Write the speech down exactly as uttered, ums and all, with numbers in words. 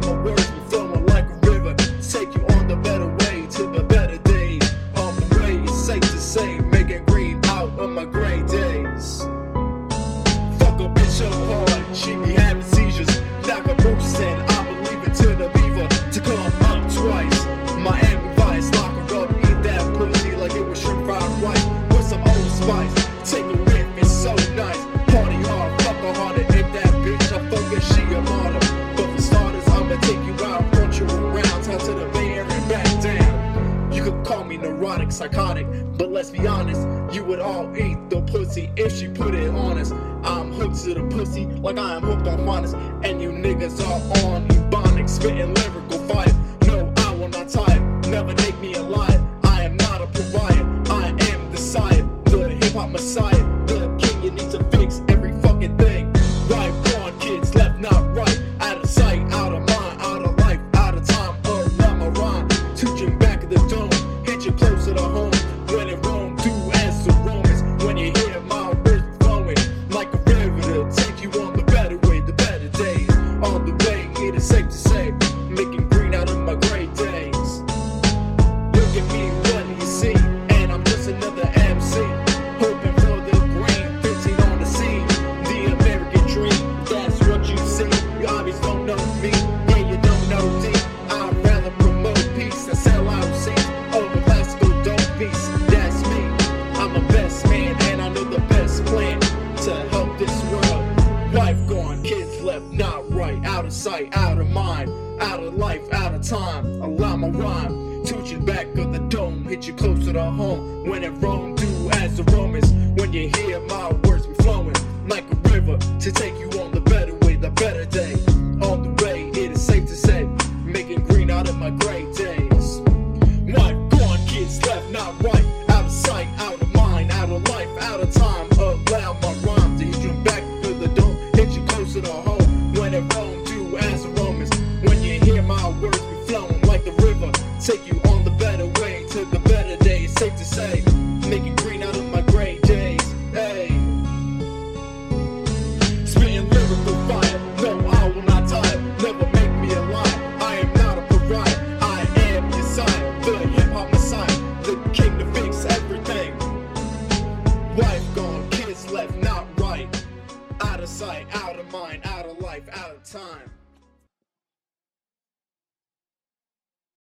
my words be flowing like a river, take you on the better way to the better days. On the way, it's safe to say, making green out of my gray days. Fuck a bitch so hard, she be having seizures. Knock a boost and I'ma leave it to the beaver to come up twice. Miami Vice, lock her up, eat that pussy like it was shrimp fried rice with some old spice. Take a whiff, it's so nice. Party hard, fuck her harder. If that bitch I fuck her, she a martyr. But for starters, I'ma take you out, front you around, town to the Bay Area and back down. You could call me neurotic, psychotic, but let's be honest, you would all eat the pussy if she put it on us. I'm hooked to the pussy like I am hooked on finest, and you niggas are on ebonics, spitting lyrical fire. No, I will not tire, never make me a liar. I am not a pariah, I am the sire, the hip-hop messiah, the king. You need to fix every fucking thing. Right, wrong, kids, left, not right. Out of sight, out of mind, out of life, out of time. Around my rhyme, teaching back of the dome, hit you closer to home. When it roam, do as the Romans. When you hear my words flowing like a river to take you on the better way, the better days. On the way, it is safe to say, making green out of my gray days. Look at me, what do you see? And I'm just another M C, hoping for the green, fifteen on the scene. The American dream, that's what you see. You obviously don't know me, yeah, you don't know D. I'd rather promote peace than sell out seats over classical dope piece. That's me, I'm a best man, and I know the best plan to help this world. Life gone, kids left, not right. Out of sight, out of mind, out of life, out of time. Allow my rhyme, toot you back of the dome, hit you closer to home. When it roam, do as the Romans. When you hear my words be flowing like a river to take you on the better way, the better day. On the way, it is safe to say, making green out of my gray days. Life gone, kids left, not right. Out of sight, out of mind, out of life, out of time. Allow my rhyme to hit you back to the dome, hit you closer to home. When it roam, do as the Romans. When you hear my words be flowing like the river, take you on the better way to the better days. Safe to say, making green out of my gray days. Hey, spitting lyrical fire. No, I will not tire. Never make me a liar. I am not a pariah. I am your sire, the hip hop messiah, the king to fix everything. Wife gone, kids left, not right. Out of sight, out of mind, out of life, out of time.